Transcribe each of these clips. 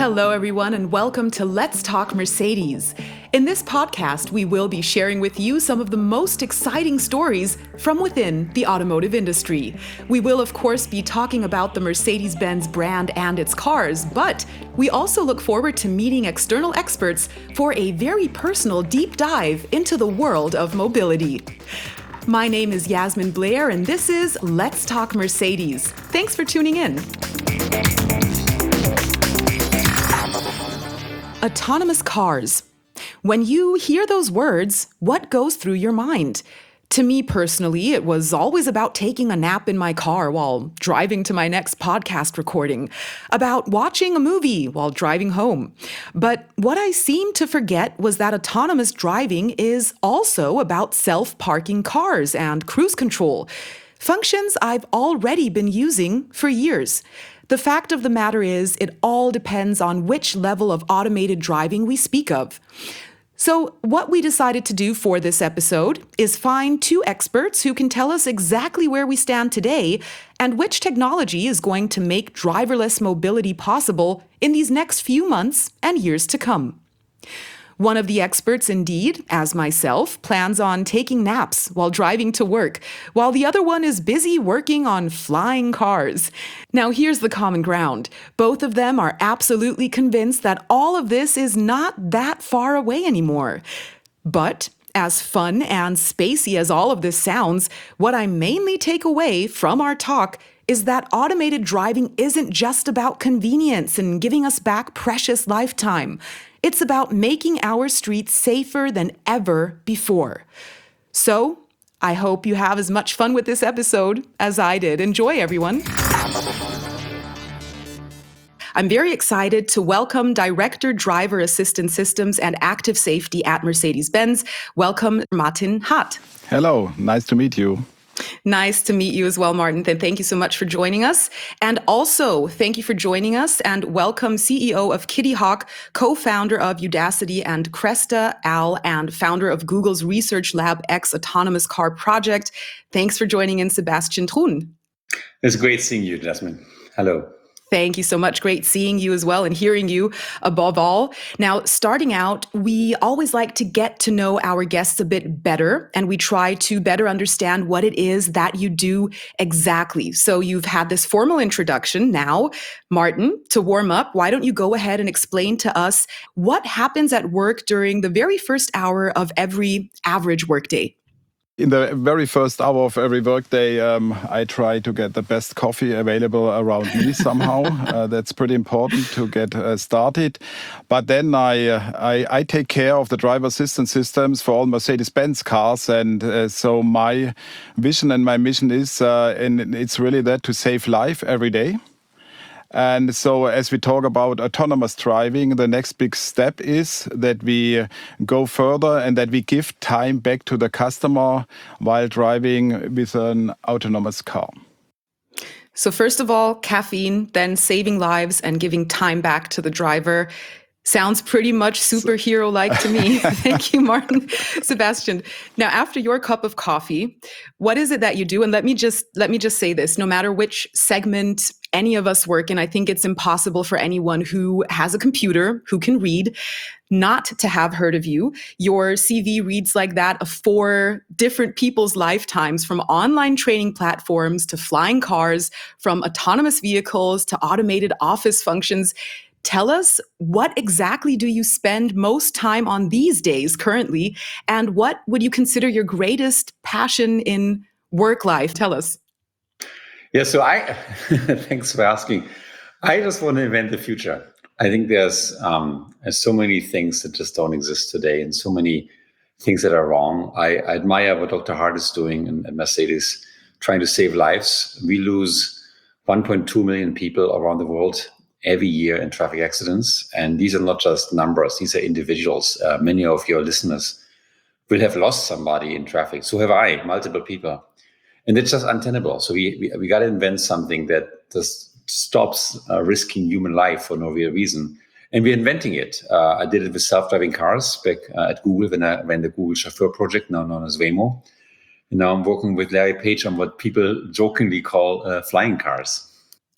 Hello, everyone, and welcome to Let's Talk Mercedes. In this podcast, we will be sharing with you some of the most exciting stories from within the automotive industry. We will, of course, be talking about the Mercedes-Benz brand and its cars, but we also look forward to meeting external experts for a very personal deep dive into the world of mobility. My name is Yasmin Blair, and this is Let's Talk Mercedes. Thanks for tuning in. Autonomous cars. When you hear those words, what goes through your mind? To me personally, it was always about taking a nap in my car while driving to my next podcast recording, about watching a movie while driving home. But what I seemed to forget was that autonomous driving is also about self-parking cars and cruise control, functions I've already been using for years. The fact of the matter is, it all depends on which level of automated driving we speak of. So what we decided to do for this episode is find two experts who can tell us exactly where we stand today and which technology is going to make driverless mobility possible in these next few months and years to come. One of the experts, indeed, as myself, plans on taking naps while driving to work, while the other one is busy working on flying cars. Now, here's the common ground. Both of them are absolutely convinced that all of this is not that far away anymore. But as fun and spacey as all of this sounds, what I mainly take away from our talk is that automated driving isn't just about convenience and giving us back precious lifetime. It's about making our streets safer than ever before. So, I hope you have as much fun with this episode as I did. Enjoy, everyone. I'm very excited to welcome Director Driver Assistance Systems and Active Safety at Mercedes-Benz. Welcome, Martin Hart. Hello, nice to meet you. Nice to meet you as well, Martin. And thank you so much for joining us. And also, thank you for joining us and welcome CEO of Kitty Hawk, co-founder of Udacity and Cresta, Al, and founder of Google's Research Lab X Autonomous Car Project. Thanks for joining in, Sebastian Thrun. It's great seeing you, Jasmine. Hello. Thank you so much. Great seeing you as well and hearing you above all. Now, starting out, we always like to get to know our guests a bit better, and we try to better understand what it is that you do exactly. So you've had this formal introduction. Now, Martin, to warm up, why don't you go ahead and explain to us what happens at work during the very first hour of every average workday? In the very first hour of every workday, I try to get the best coffee available around me somehow. That's pretty important to get started. But then I take care of the driver assistance systems for all Mercedes-Benz cars. And so my vision and my mission is, and it's really that, to save life every day. And so as we talk about autonomous driving, the next big step is that we go further and that we give time back to the customer while driving with an autonomous car. So first of all, caffeine, then saving lives and giving time back to the driver. Sounds pretty much superhero-like to me. Thank you, Martin. Sebastian, now after your cup of coffee, what is it that you do? And let me just say this, no matter which segment any of us work in, I think it's impossible for anyone who has a computer, who can read, not to have heard of you. Your CV reads like that of 4 different people's lifetimes, from online training platforms to flying cars, from autonomous vehicles to automated office functions. Tell us, what exactly do you spend most time on these days currently? And what would you consider your greatest passion in work life? Tell us. Yeah, so thanks for asking. I just want to invent the future. I think there's so many things that just don't exist today and so many things that are wrong. I admire what Dr. Hart is doing at Mercedes, trying to save lives. We lose 1.2 million people around the world every year in traffic accidents. And these are not just numbers, these are individuals. Many of your listeners will have lost somebody in traffic. So have I, multiple people. And it's just untenable. So we got to invent something that just stops risking human life for no real reason. And we're inventing it. I did it with self-driving cars back at Google when I ran the Google Chauffeur project, now known as Waymo. And now I'm working with Larry Page on what people jokingly call flying cars.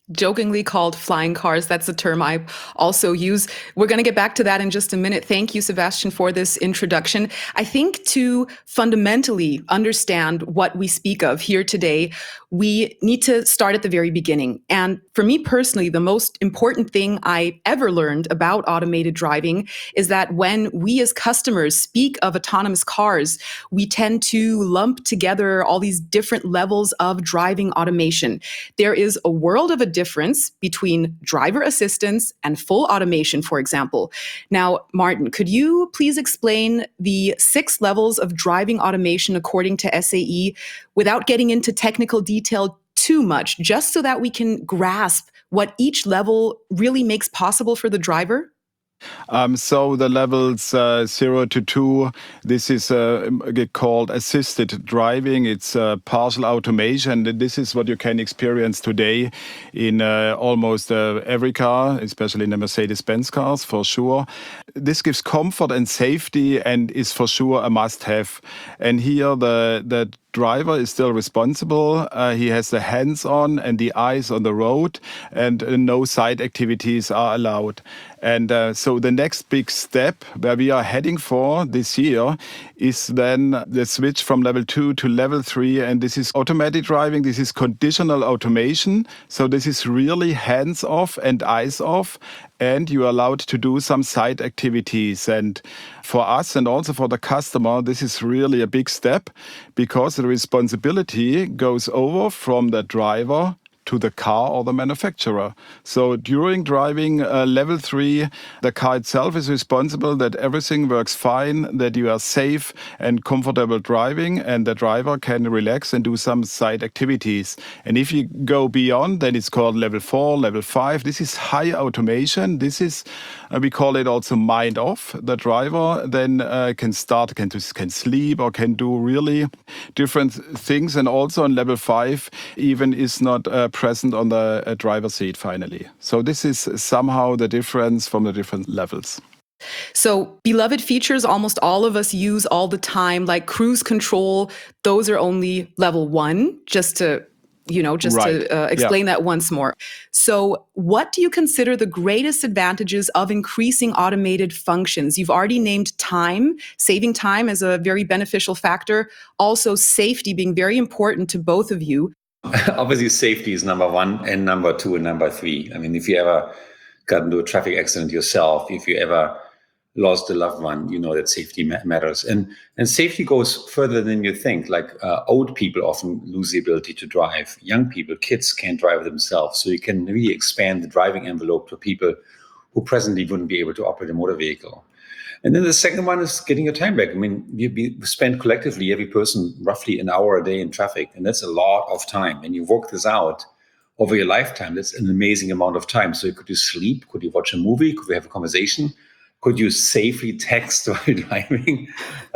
Jokingly called flying cars. That's a term I also use. We're going to get back to that in just a minute. Thank you, Sebastian, for this introduction. I think to fundamentally understand what we speak of here today, we need to start at the very beginning. And for me personally, the most important thing I ever learned about automated driving is that when we as customers speak of autonomous cars, we tend to lump together all these different levels of driving automation. There is a world of a difference between driver assistance and full automation, for example. Now, Martin, could you please explain the 6 levels of driving automation according to SAE without getting into technical detail too much, just so that we can grasp what each level really makes possible for the driver? So the levels 0 to 2, this is called assisted driving. It's partial automation. This is what you can experience today in almost every car, especially in the Mercedes-Benz cars, for sure. This gives comfort and safety and is for sure a must-have. And here the driver is still responsible. He has the hands on and the eyes on the road, and no side activities are allowed. And so the next big step where we are heading for this year is then the switch from level 2 to level 3. And this is automatic driving. This is conditional automation. So this is really hands off and eyes off. And you are allowed to do some side activities. And for us and also for the customer, this is really a big step because the responsibility goes over from the driver to the car or the manufacturer. So during driving level 3, the car itself is responsible that everything works fine, that you are safe and comfortable driving, and the driver can relax and do some side activities. And if you go beyond, then it's called level 4, level 5. This is high automation. This is, we call it also mind off. The driver then can sleep or can do really different things. And also on level 5, even is not present on the driver's seat finally. So this is somehow the difference from the different levels. So beloved features almost all of us use all the time, like cruise control, those are only level 1, just to explain that once more. So what do you consider the greatest advantages of increasing automated functions? You've already named time, saving time as a very beneficial factor, also safety being very important to both of you. Obviously, safety is number 1 and number 2 and number 3. I mean, if you ever got into a traffic accident yourself, if you ever lost a loved one, you know that safety matters. And safety goes further than you think. Like old people often lose the ability to drive. Young people, kids can't drive themselves. So you can really expand the driving envelope to people who presently wouldn't be able to operate a motor vehicle. And then the second one is getting your time back. I mean, we spend collectively, every person, roughly an hour a day in traffic. And that's a lot of time. And you work this out over your lifetime. That's an amazing amount of time. So could you sleep? Could you watch a movie? Could we have a conversation? Could you safely text while driving?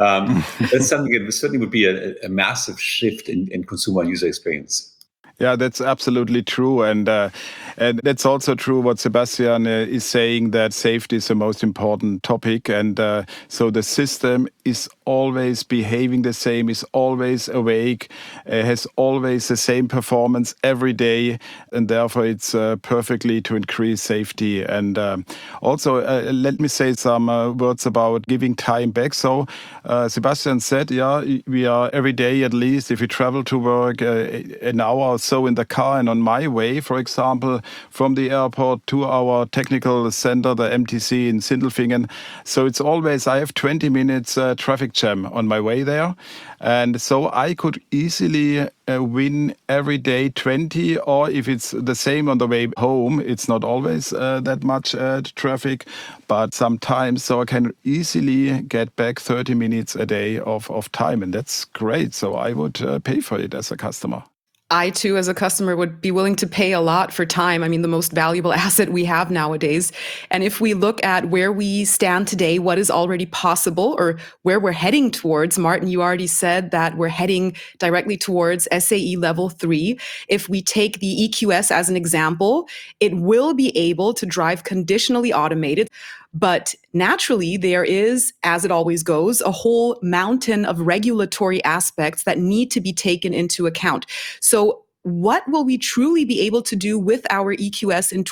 That's something that certainly would be a massive shift in consumer user experience. Yeah, that's absolutely true. And that's also true what Sebastian is saying, that safety is the most important topic. And so the system is always behaving the same, is always awake, has always the same performance every day. And therefore, it's perfectly to increase safety. And also, let me say some words about giving time back. So Sebastian said, we are every day at least, if we travel to work, an hour or so in the car. And on my way, for example, from the airport to our technical center, the MTC in Sindelfingen. So it's always, I have 20 minutes traffic jam on my way there. And so I could easily win every day 20, or if it's the same on the way home, it's not always that much traffic, but sometimes, so I can easily get back 30 minutes a day of time. And that's great. So I would pay for it as a customer. I, too, as a customer, would be willing to pay a lot for time. I mean, the most valuable asset we have nowadays. And if we look at where we stand today, what is already possible or where we're heading towards, Martin, you already said that we're heading directly towards SAE level 3. If we take the EQS as an example, it will be able to drive conditionally automated. But naturally, there is, as it always goes, a whole mountain of regulatory aspects that need to be taken into account. So what will we truly be able to do with our EQS in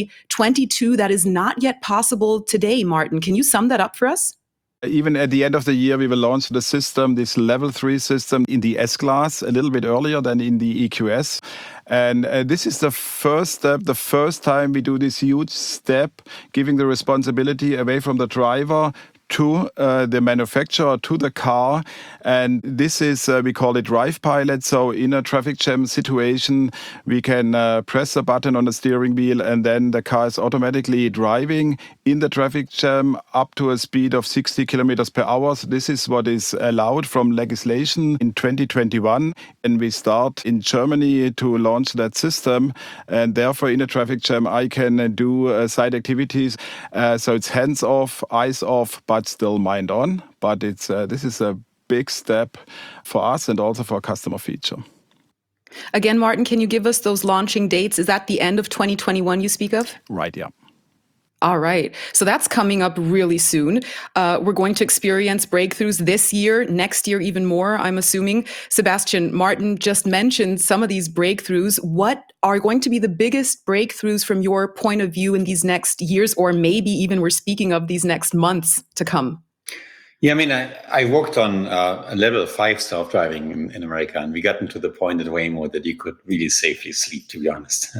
2022 that is not yet possible today, Martin? Can you sum that up for us? Even at the end of the year, we will launch the system, this level 3 system in the S-Class, a little bit earlier than in the EQS. And this is the first step, the first time we do this huge step, giving the responsibility away from the driver to the manufacturer, to the car. And this is, we call it Drive Pilot. So in a traffic jam situation, we can press a button on the steering wheel and then the car is automatically driving in the traffic jam up to a speed of 60 kilometers per hour. So this is what is allowed from legislation in 2021. And we start in Germany to launch that system. And therefore, in a traffic jam, I can do side activities. So it's hands off, eyes off, but still mind on. But it's this is a big step for us and also for a customer feature. Again, Martin, can you give us those launching dates? Is that the end of 2021 you speak of? Right, yeah. All right. So that's coming up really soon. We're going to experience breakthroughs this year, next year even more, I'm assuming. Sebastian, Martin just mentioned some of these breakthroughs. What are going to be the biggest breakthroughs from your point of view in these next years, or maybe even we're speaking of these next months to come? Yeah, I mean, I worked on a level 5 self-driving in America, and we got into the point at Waymo that you could really safely sleep, to be honest.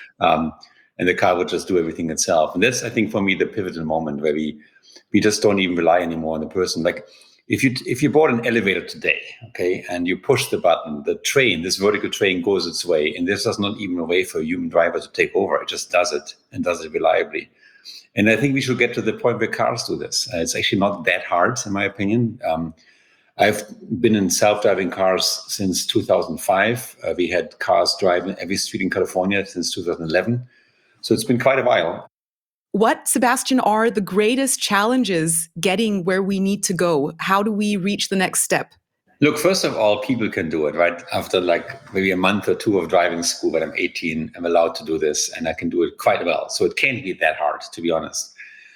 And the car would just do everything itself. And that's, I think, for me, the pivotal moment where we just don't even rely anymore on the person. Like if you bought an elevator today, okay, and you push the button, the train, this vertical train goes its way, and there's just not even a way for a human driver to take over. It just does it and does it reliably. And I think we should get to the point where cars do this. It's actually not that hard, in my opinion. I've been in self-driving cars since 2005. We had cars driving every street in California since 2011. So it's been quite a while. What, Sebastian, are the greatest challenges getting where we need to go? How do we reach the next step? Look, first of all, people can do it, right? After like maybe a month or two of driving school, when I'm 18, I'm allowed to do this and I can do it quite well. So it can't be that hard, to be honest.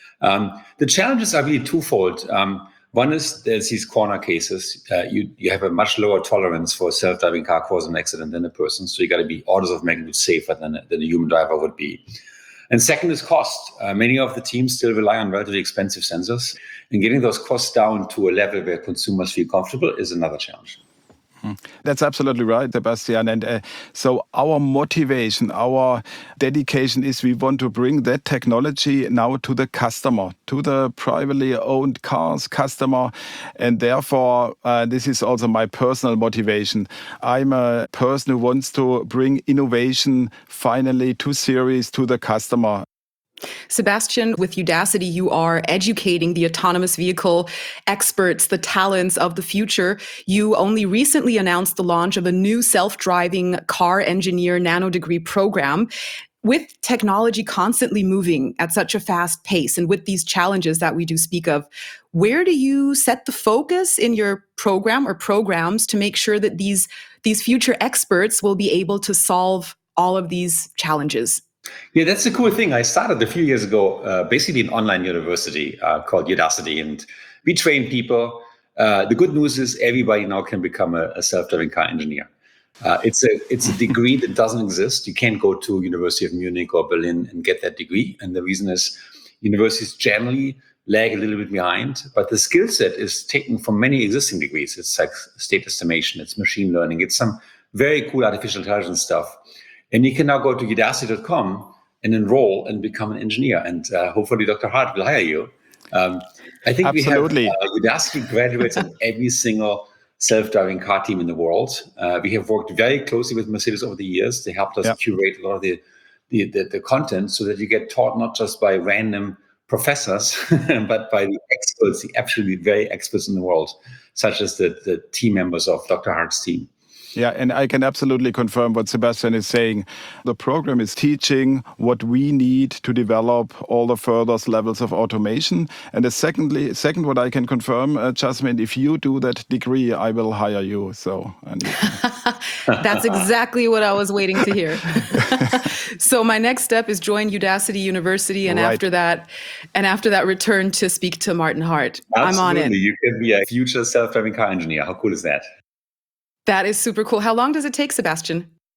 The challenges are really twofold. One is there's these corner cases. You have a much lower tolerance for a self-driving car causing an accident than a person. So you got to be orders of magnitude safer than a human driver would be. And second is cost. Many of the teams still rely on relatively expensive sensors. And getting those costs down to a level where consumers feel comfortable is another challenge. That's absolutely right, Sebastian. And so our motivation, our dedication is we want to bring that technology now to the customer, to the privately owned cars customer. And therefore, this is also my personal motivation. I'm a person who wants to bring innovation finally to series, to the customer. Sebastian, with Udacity, you are educating the autonomous vehicle experts, the talents of the future. You only recently announced the launch of a new self-driving car engineer nanodegree program. With technology constantly moving at such a fast pace and with these challenges that we do speak of, where do you set the focus in your program or programs to make sure that these future experts will be able to solve all of these challenges? Yeah, that's the cool thing. I started a few years ago, basically an online university called Udacity, and we train people. The good news is everybody now can become a self-driving car engineer. It's a degree that doesn't exist. You can't go to University of Munich or Berlin and get that degree. And the reason is universities generally lag a little bit behind, but the skill set is taken from many existing degrees. It's like state estimation, it's machine learning, it's some very cool artificial intelligence stuff. And you can now go to udacity.com and enroll and become an engineer. And hopefully Dr. Hart will hire you. I think Absolutely. We have Udacity graduates in every single self-driving car team in the world. We have worked very closely with Mercedes over the years. They helped us curate a lot of the content so that you get taught not just by random professors, but by the experts, the absolutely very experts in the world, such as the team members of Dr. Hart's team. Yeah, and I can absolutely confirm what Sebastian is saying. The program is teaching what we need to develop all the further levels of automation. And the second what I can confirm, Jasmine, if you do that degree, I will hire you. So That's exactly what I was waiting to hear. So my next step is join Udacity University, and after that, return to speak to Martin Hart. Absolutely. I'm on it. You can be a future self-driving car engineer. How cool is that? That is super cool. How long does it take, Sebastian?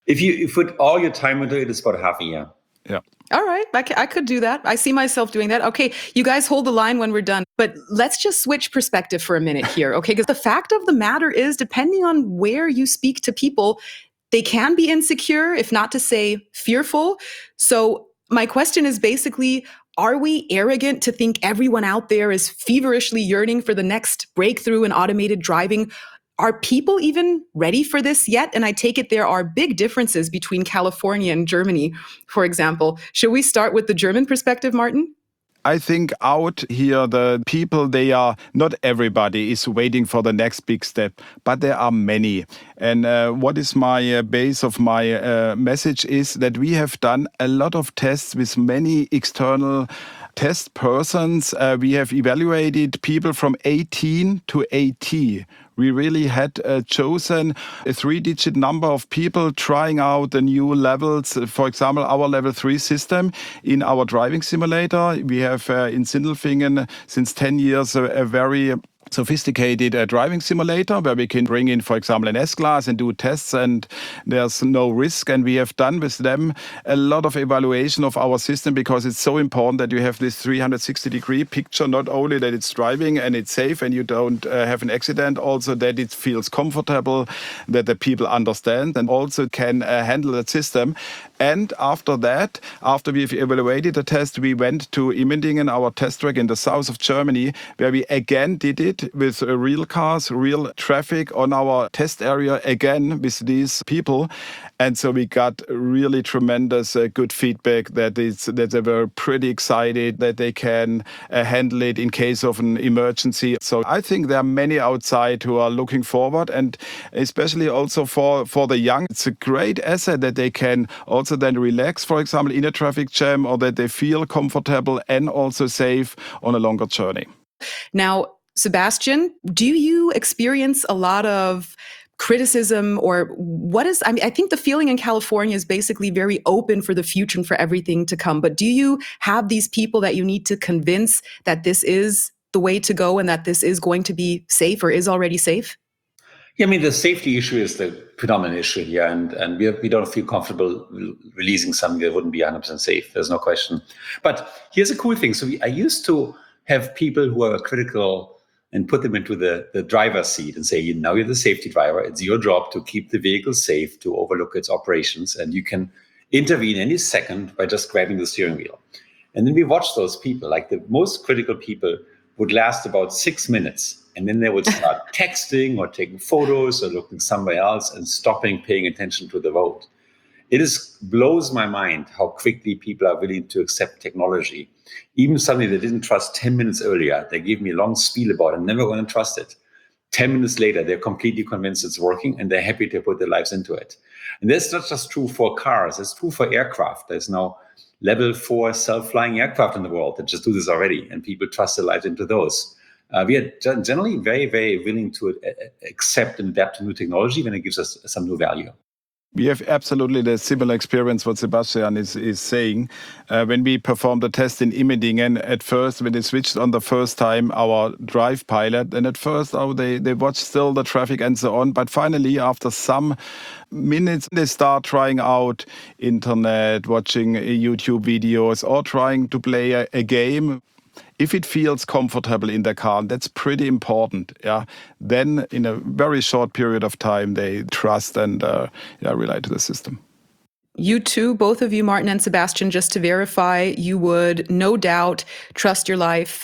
If you put all your time into it, it's about half a year. Yeah. All right, I could do that. I see myself doing that. Okay, you guys hold the line when we're done. But let's just switch perspective for a minute here, okay? Because the fact of the matter is, depending on where you speak to people, they can be insecure, if not to say fearful. So my question is basically, are we arrogant to think everyone out there is feverishly yearning for the next breakthrough in automated driving? Are people even ready for this yet? And I take it there are big differences between California and Germany, for example. Should we start with the German perspective, Martin? I think out here, the people, they are, not everybody is waiting for the next big step, but there are many. And what is my base of my message is that we have done a lot of tests with many external test persons. We have evaluated people from 18 to 80. We really had chosen a 3-digit number of people trying out the new levels. For example, our level 3 system in our driving simulator. We have in Sindelfingen since 10 years a very sophisticated driving simulator where we can bring in, for example, an S-Class and do tests, and there's no risk. And we have done with them a lot of evaluation of our system, because it's so important that you have this 360-degree picture, not only that it's driving and it's safe and you don't have an accident, also that it feels comfortable, that the people understand and also can handle the system. And after that, after we've evaluated the test, we went to Immendingen, our test track in the south of Germany, where we again did it with real cars, real traffic on our test area, again with these people. And so we got really tremendous good feedback that they were pretty excited that they can handle it in case of an emergency. So I think there are many outside who are looking forward, and especially also for the young, it's a great asset that they can also then relax, for example, in a traffic jam, or that they feel comfortable and also safe on a longer journey. Now, Sebastian, do you experience a lot of criticism, or what is, I mean, I think the feeling in California is basically very open for the future and for everything to come. But do you have these people that you need to convince that this is the way to go and that this is going to be safe or is already safe? Yeah, I mean, the safety issue is the predominant issue here, and we don't feel comfortable releasing something that wouldn't be 100% safe. There's no question. But here's a cool thing. So I used to have people who are critical and put them into the driver's seat and say, now you're the safety driver. It's your job to keep the vehicle safe, to overlook its operations, and you can intervene any second by just grabbing the steering wheel. And then we watch those people, like the most critical people would last about 6 minutes. And then they would start texting or taking photos or looking somewhere else and stopping paying attention to the road. It blows my mind how quickly people are willing to accept technology. Even something they didn't trust 10 minutes earlier, they give me a long spiel about it, I'm never going to trust it. 10 minutes later, they're completely convinced it's working and they're happy to put their lives into it. And that's not just true for cars, it's true for aircraft. There's now level 4 self-flying aircraft in the world that just do this already, and people trust their lives into those. We are generally very, very willing to accept and adapt to new technology when it gives us some new value. We have absolutely the similar experience what Sebastian is saying. When we performed the test in Immendingen, at first, when they switched on the first time our drive pilot, and at first they watched still the traffic and so on. But finally, after some minutes, they start trying out internet, watching YouTube videos, or trying to play a game. If it feels comfortable in the car, that's pretty important. Yeah, then in a very short period of time, they trust and rely to the system. You too, both of you, Martin and Sebastian, just to verify, you would no doubt trust your life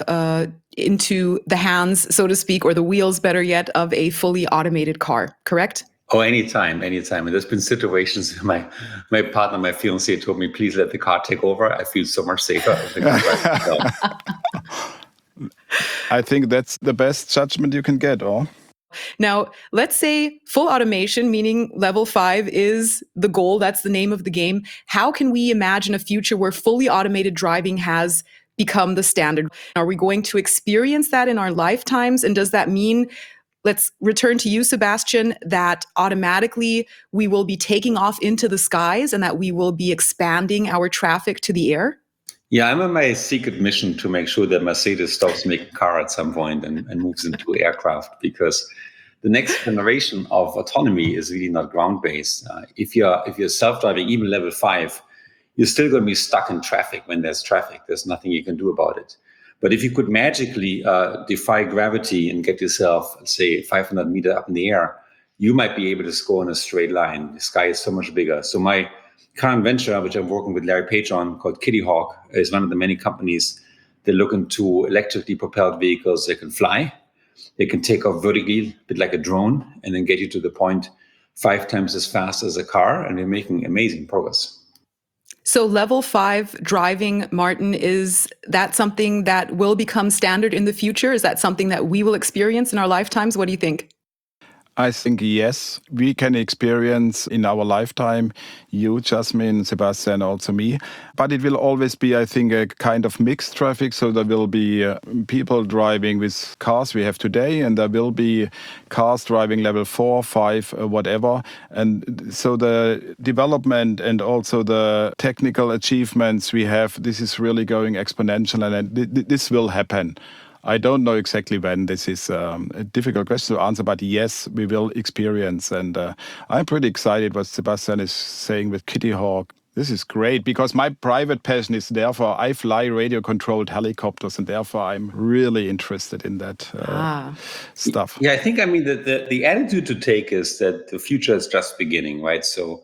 into the hands, so to speak, or the wheels, better yet, of a fully automated car, correct? Oh, anytime. And there's been situations my partner, my fiancé told me, please let the car take over. I feel so much safer. I think that's the best judgment you can get, or? Now, let's say full automation, meaning level 5 is the goal. That's the name of the game. How can we imagine a future where fully automated driving has become the standard? Are we going to experience that in our lifetimes? And does that mean, let's return to you, Sebastian, that automatically we will be taking off into the skies and that we will be expanding our traffic to the air? Yeah, I'm on my secret mission to make sure that Mercedes stops making car at some point and moves into aircraft, because the next generation of autonomy is really not ground-based. If you're self-driving, even level 5, you're still going to be stuck in traffic when there's traffic. There's nothing you can do about it. But if you could magically defy gravity and get yourself, let's say, 500 meters up in the air, you might be able to go in a straight line. The sky is so much bigger. So my current venture, which I'm working with Larry Page on, called Kitty Hawk, is one of the many companies that look into electrically propelled vehicles that can fly. They can take off vertically, a bit like a drone, and then get you to the point 5 times as fast as a car. And they're making amazing progress. So level 5 driving, Martin, is that something that will become standard in the future? Is that something that we will experience in our lifetimes? What do you think? I think, yes, we can experience in our lifetime, you, Jasmine, Sebastian, also me. But it will always be, I think, a kind of mixed traffic. So there will be people driving with cars we have today, and there will be cars driving level 4, 5, whatever. And so the development and also the technical achievements we have, this is really going exponential, and this will happen. I don't know exactly when. This is a difficult question to answer, but yes, we will experience. And I'm pretty excited what Sebastian is saying with Kitty Hawk. This is great because my private passion is therefore I fly radio-controlled helicopters, and therefore I'm really interested in that stuff. Yeah, I think, the attitude to take is that the future is just beginning, right? So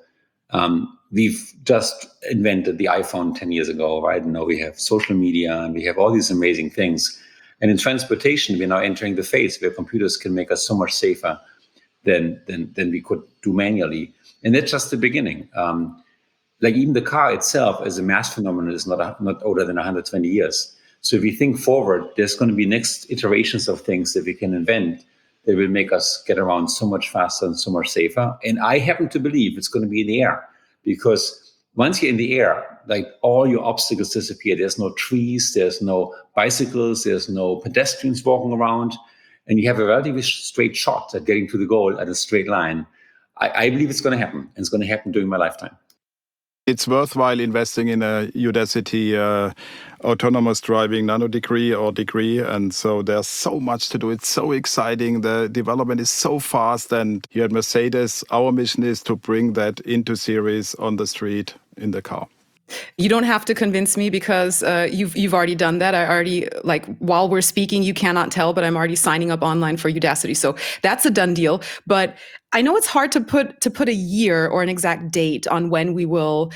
we've just invented the iPhone 10 years ago, right? And now we have social media and we have all these amazing things. And in transportation, we're now entering the phase where computers can make us so much safer than we could do manually. And that's just the beginning. Like even the car itself as a mass phenomenon is not older than 120 years. So if we think forward, there's going to be next iterations of things that we can invent that will make us get around so much faster and so much safer. And I happen to believe it's going to be in the air, because once you're in the air, like all your obstacles disappear. There's no trees, there's no bicycles, there's no pedestrians walking around, and you have a relatively straight shot at getting to the goal at a straight line. I believe it's going to happen, and it's going to happen during my lifetime. It's worthwhile investing in a Udacity autonomous driving nano degree, and so there's so much to do. It's so exciting. The development is so fast, and here at Mercedes, our mission is to bring that into series on the street in the car. You don't have to convince me because you've already done that. I already, while we're speaking, you cannot tell, but I'm already signing up online for Udacity. So that's a done deal. But I know it's hard to put a year or an exact date on when we will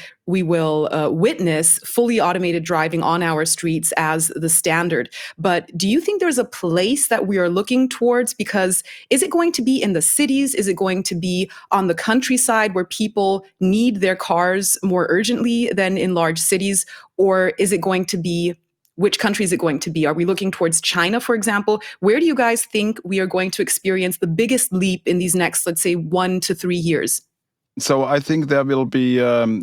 witness fully automated driving on our streets as the standard. But do you think there's a place that we are looking towards? Because is it going to be in the cities? Is it going to be on the countryside where people need their cars more urgently than in large cities? Or is it going to be, which country is it going to be? Are we looking towards China, for example? Where do you guys think we are going to experience the biggest leap in these next, let's say, 1 to 3 years? So I think there will be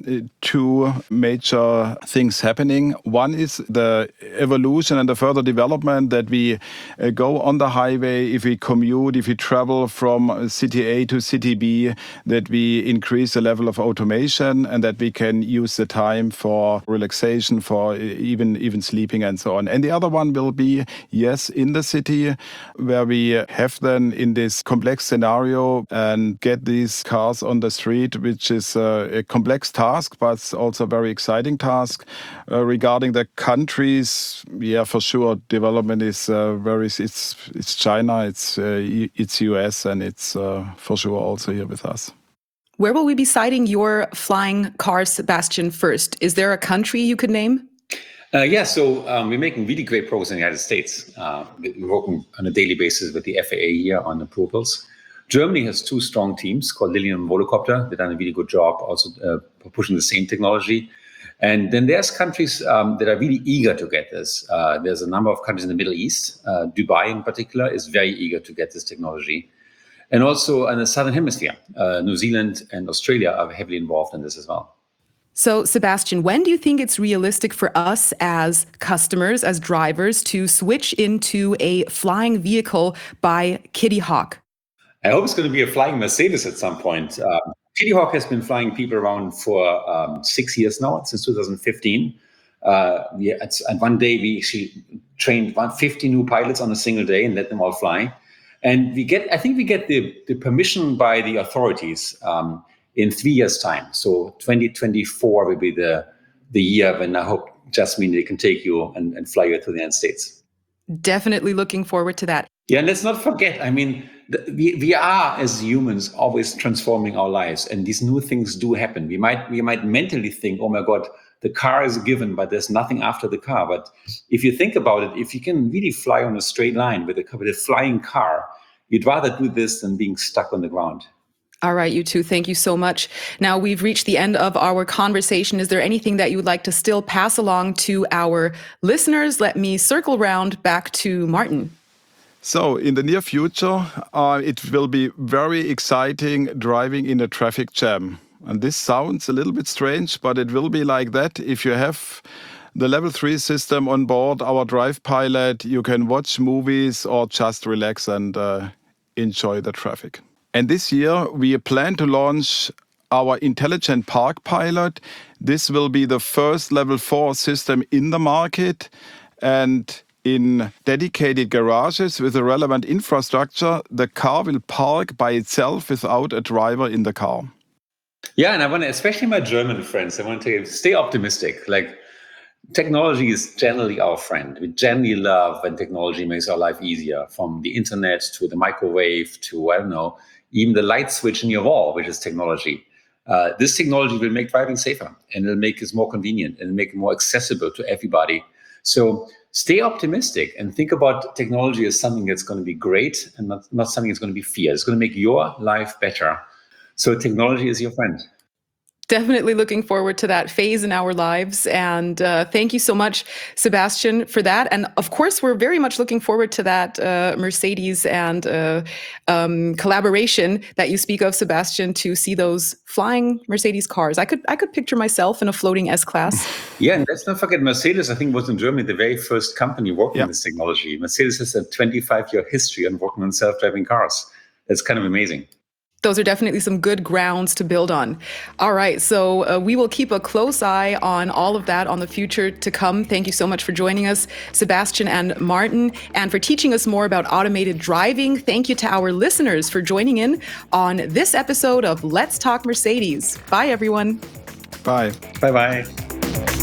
2 major things happening. One is the evolution and the further development that we go on the highway, if we commute, if we travel from city A to city B, that we increase the level of automation and that we can use the time for relaxation, for even sleeping and so on. And the other one will be, yes, in the city, where we have then in this complex scenario and get these cars on the street, which is a complex task, but it's also a very exciting task. Regarding the countries, yeah, for sure, development is it's China, it's US, and it's for sure also here with us. Where will we be sighting your flying cars, Sebastian, first? Is there a country you could name? So we're making really great progress in the United States. We're working on a daily basis with the FAA here on approvals. Germany has 2 strong teams called Lilium and Volocopter. They've done a really good job also pushing the same technology. And then there's countries that are really eager to get this. There's a number of countries in the Middle East. Dubai in particular is very eager to get this technology. And also in the Southern Hemisphere, New Zealand and Australia are heavily involved in this as well. So, Sebastian, when do you think it's realistic for us as customers, as drivers, to switch into a flying vehicle by Kitty Hawk? I hope it's going to be a flying Mercedes at some point. Kitty Hawk has been flying people around for 6 years now, since 2015. And one day we actually trained 50 new pilots on a single day and let them all fly. And I think we get the permission by the authorities in 3 years' time. So 2024 will be the year when I hope, Jasmine, they can take you and fly you to the United States. Definitely looking forward to that. Yeah, and let's not forget, I mean, we are, as humans, always transforming our lives, and these new things do happen. We might mentally think, oh my God, the car is a given, but there's nothing after the car. But if you think about it, if you can really fly on a straight line with a flying car, you'd rather do this than being stuck on the ground. All right, you two, thank you so much. Now we've reached the end of our conversation. Is there anything that you would like to still pass along to our listeners? Let me circle round back to Martin. So in the near future, it will be very exciting driving in a traffic jam. And this sounds a little bit strange, but it will be like that. If you have the Level 3 system on board, our Drive Pilot, you can watch movies or just relax and enjoy the traffic. And this year, we plan to launch our Intelligent Park Pilot. This will be the first Level 4 system in the market. And in dedicated garages with the relevant infrastructure, the car will park by itself without a driver in the car. Yeah, and I want to, especially my German friends, I want to stay optimistic. Like, technology is generally our friend. We generally love when technology makes our life easier, from the internet to the microwave to, I don't know, even the light switch in your wall, which is technology. This technology will make driving safer, and it'll make it more convenient and make it more accessible to everybody. So stay optimistic and think about technology as something that's going to be great and not something that's going to be feared. It's going to make your life better. So technology is your friend. Definitely looking forward to that phase in our lives. And thank you so much, Sebastian, for that. And of course, we're very much looking forward to that Mercedes and collaboration that you speak of, Sebastian, to see those flying Mercedes cars. I could picture myself in a floating S-Class. Yeah, and let's not forget Mercedes, I think, was in Germany the very first company working on this technology. Mercedes has a 25-year history on working on self-driving cars. That's kind of amazing. Those are definitely some good grounds to build on. All right, so we will keep a close eye on all of that on the future to come. Thank you so much for joining us, Sebastian and Martin, and for teaching us more about automated driving. Thank you to our listeners for joining in on this episode of Let's Talk Mercedes. Bye, everyone. Bye. Bye-bye.